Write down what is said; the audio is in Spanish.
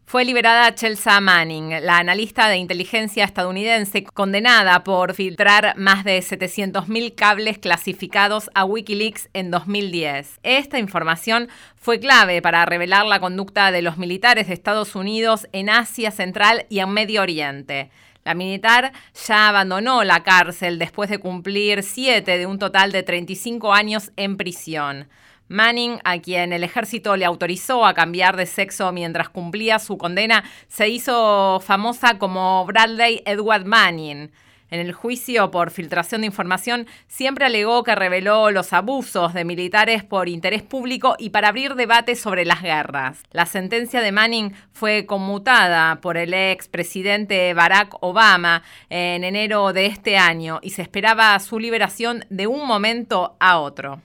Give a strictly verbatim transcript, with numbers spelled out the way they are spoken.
Fue liberada Chelsea Manning, la analista de inteligencia estadounidense condenada por filtrar más de setecientos mil cables clasificados a Wikileaks en dos mil diez. Esta información fue clave para revelar la conducta de los militares de Estados Unidos en Asia Central y en Medio Oriente. La militar ya abandonó la cárcel después de cumplir siete de un total de treinta y cinco años en prisión. Manning, a quien el ejército le autorizó a cambiar de sexo mientras cumplía su condena, se hizo famosa como Bradley Edward Manning. En el juicio por filtración de información, siempre alegó que reveló los abusos de militares por interés público y para abrir debate sobre las guerras. La sentencia de Manning fue conmutada por el expresidente Barack Obama en enero de este año y se esperaba su liberación de un momento a otro.